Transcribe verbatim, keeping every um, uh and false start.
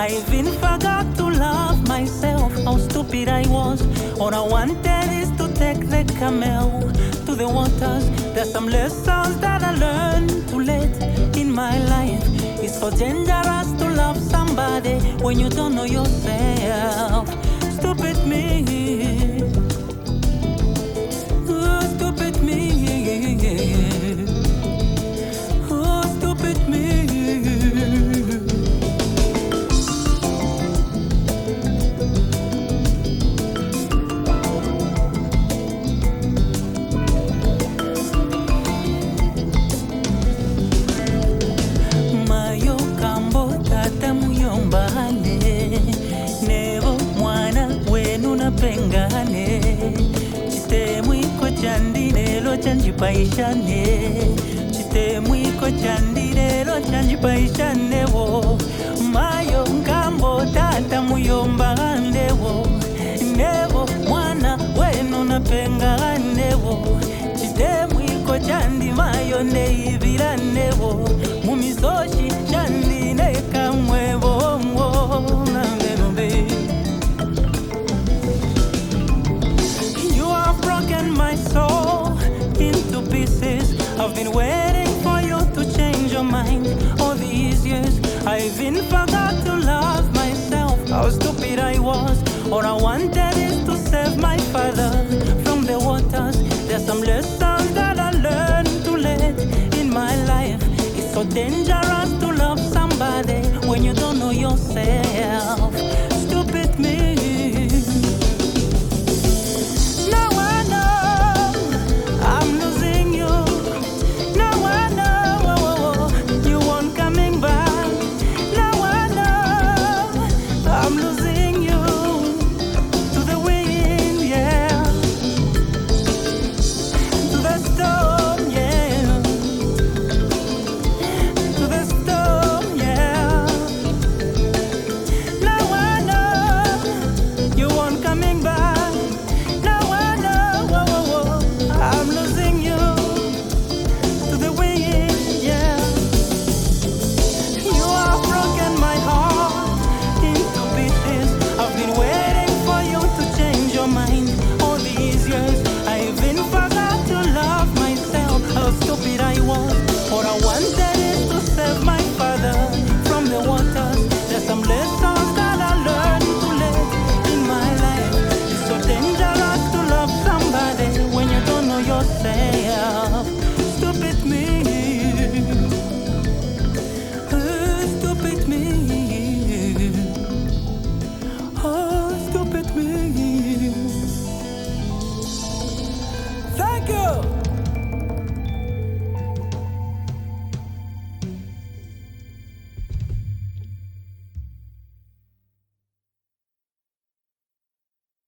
I even forgot to love myself. How stupid I was. All I wanted is to take the camel to the waters. There's some lessons that I learned too late in my life. It's so dangerous to love somebody when you don't know yourself. Stupid me. Oh, stupid me. Oh, stupid me. Pengane chitemu iko chandinelo chanjipaishane chitemu iko chandinelo chanjipaishane wo mayo ngambo tata muyombane wo nevo mwana wenu na pengane wo chitemu iko chandi mayo neivirane wo mumisoshi chandine kamwe wo na mbebe. My soul into pieces. I've been waiting for you to change your mind all these years. I even forgot to love myself. How stupid I was. All I wanted is to save my father from the waters. There's some lessons that I learned too late in my life. It's so dangerous to love somebody when you don't know yourself.